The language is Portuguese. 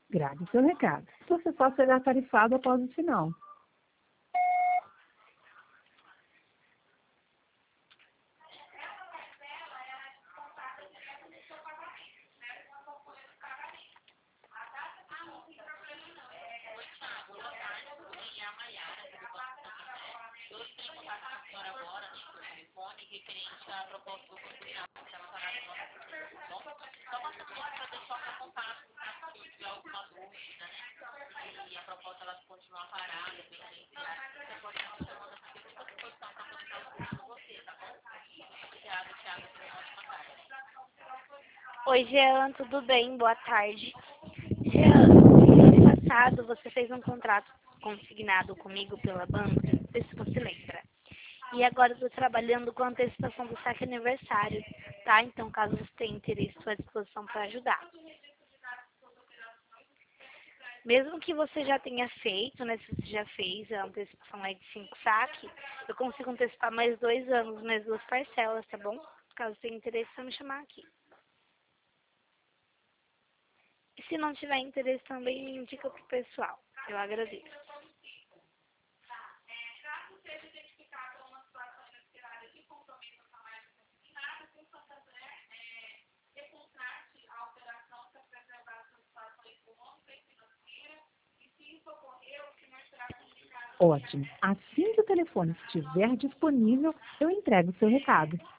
Grave seu recado. Você só será tarifado após o sinal. Oi, Jean, tudo bem? Boa tarde. Jean, no ano passado você fez um contrato consignado comigo pela banca, não sei se você lembra. E agora eu estou trabalhando com a antecipação do saque aniversário, tá? Então, caso você tenha interesse, estou à disposição para ajudar. Mesmo que você já tenha feito, né? Se você já fez a antecipação aí de 5 saques, eu consigo antecipar mais 2 anos, mais 2 parcelas, tá bom? Caso tenha interesse, é só me chamar aqui. E se não tiver interesse também, me indica pro pessoal. Eu agradeço. Ótimo. Assim que o telefone estiver disponível, eu entrego o seu recado.